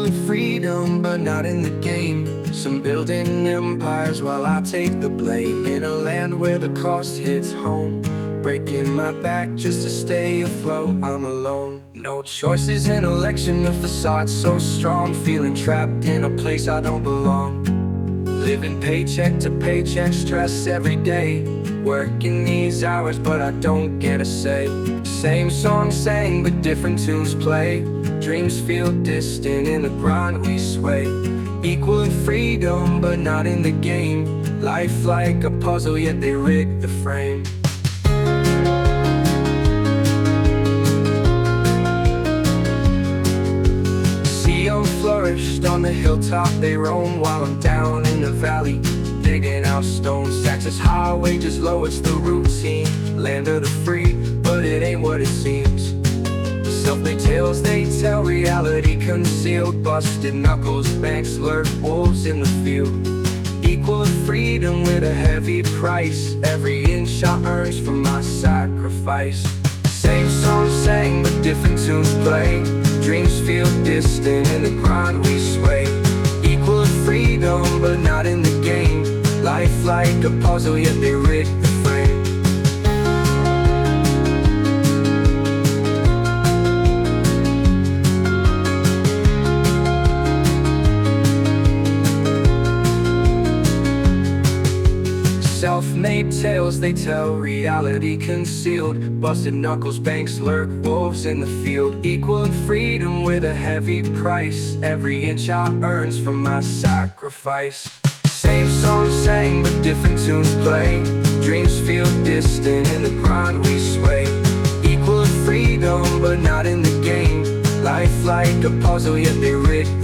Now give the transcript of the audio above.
Equal in freedom, but not in the game. Some building empires while I take the blame. In a land where the cost hits home, breaking my back just to stay afloat. I'm alone, no choices in election. The facade so strong, feeling trapped in a place I don't belong. Living paycheck to paycheck, stress every day. Working these hours, but I don't get a say. Same song sang, but different tunes play. Dreams feel distant, in the grind we sway. Equal in freedom, but not in the game. Life like a puzzle, yet they rig the frame. CEO flourished on the hilltop, they roam while I'm down in the valley, digging out stone stacks. It's high, wages low, it's the routine. Land of the free, but it ain't what it seems. Self-made tales they tell, reality concealed. Busted knuckles, banks lurk, wolves in the field. Equal in freedom with a heavy price. Every inch I earn's from my sacrifice. Same song sang, but different tunes play. Dreams feel distant, in the grind we sway. Equal in freedom, but not in the game. Life like a puzzle, yet they rig the frame. Self-made tales they tell, reality concealed. Busted knuckles, banks lurk, wolves in the field. Equal in freedom with a heavy price. Every inch I earn's from my sacrifice. Same song sang, but different tunes play. Dreams feel distant, in the grind we sway. Equal in freedom, but not in the game. Life like a puzzle, yet they rig